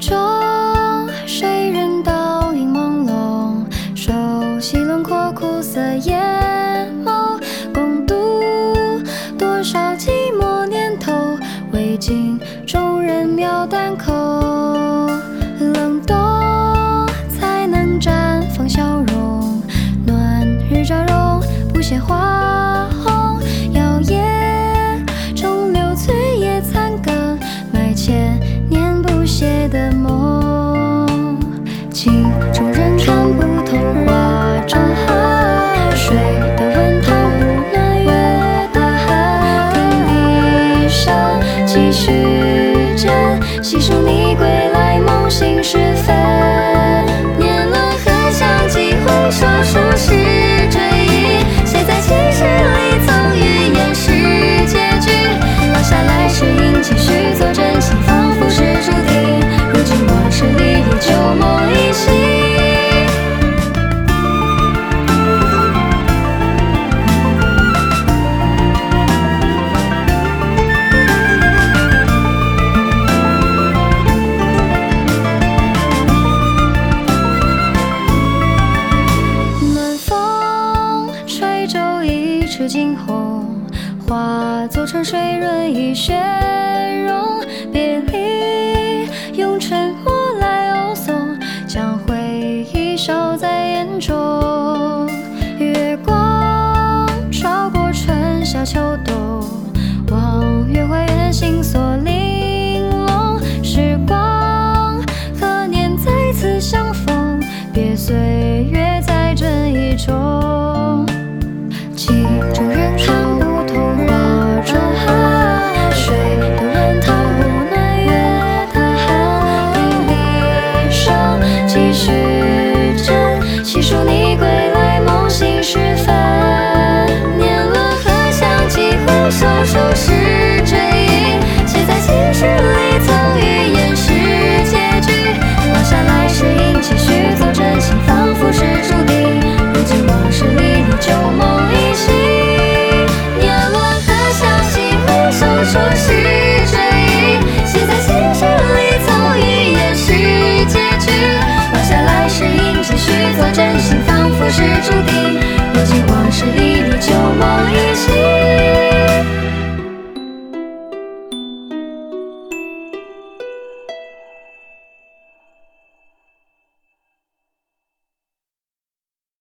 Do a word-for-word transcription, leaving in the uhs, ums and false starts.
中，谁人倒影朦胧，熟悉轮廓，苦涩眼眸，共度多少寂寞年头，未尽众人描淡口。冷冻才能绽放笑容，暖日照容不显花红，摇曳中流翠叶残羹，埋千年不谢的梦。镜中人看不透画中汗水的温烫，不暖月的寒。听笛声几许间，细数你归来梦醒时分。年轮很像几回说书是追忆，写在青史里曾预言是结局。落下来是应继续做真心，仿佛是注定。如今往事历历，旧梦依稀。暖风吹皱一池惊鸿，化作沉水润一血。